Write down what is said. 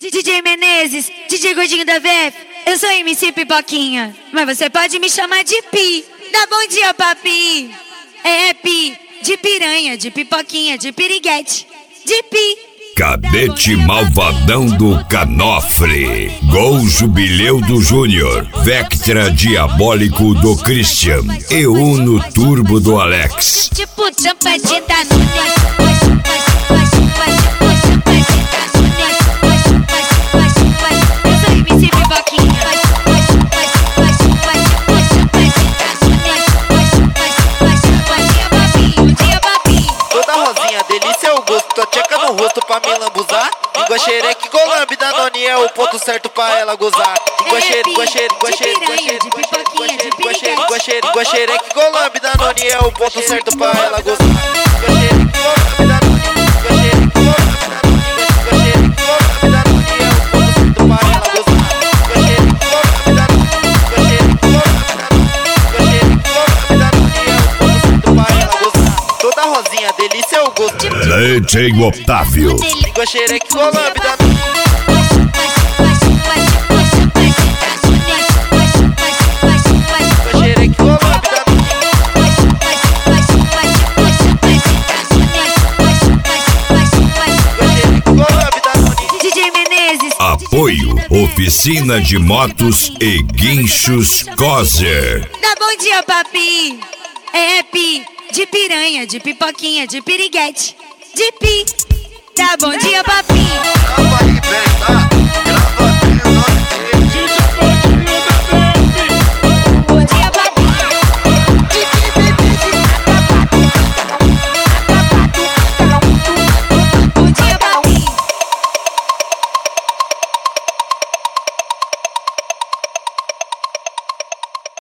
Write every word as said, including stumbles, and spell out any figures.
D J Menezes, D J Gordinho da V F, eu sou M C Pipoquinha, mas você pode me chamar de Pi. Dá bom dia, papi. É, Pi, de piranha, de pipoquinha, de piriguete, de Pi. Cadete malvadão do Canofre, Gol Jubileu do Júnior, Vectra diabólico do Christian e Uno Turbo do Alex. Tipo tampa de delícia é o gosto, tua tcheca no rosto pra me lambuzar. Língua xereque, golambe, Danone é o ponto certo pra ela gozar. Língua xereque, língua xereque, língua xereque, língua xereque, língua xereque, língua xereque, golambe, Danone é o ponto certo pra ela gozar. Língua xereque, golambe, Danone, língua xereque, golambe, Danone, língua xereque, golambe, Danone é o ponto certo pra ela gozar. Língua xereque, golambe, Danone, língua xereque, golambe, Danone, língua xereque, golambe, Danone é o ponto certo pra ela gozar. Toda rosinha, delícia é o gosto. D J Otávio. Língua xereque, golambe, da D J Menezes. Apoio Oficina de Motos e Guinchos Coser. Dá bom dia, papi. É, Pi, de piranha, de pipoquinha, de piriguete, de Pi. Dá bom dia, papi.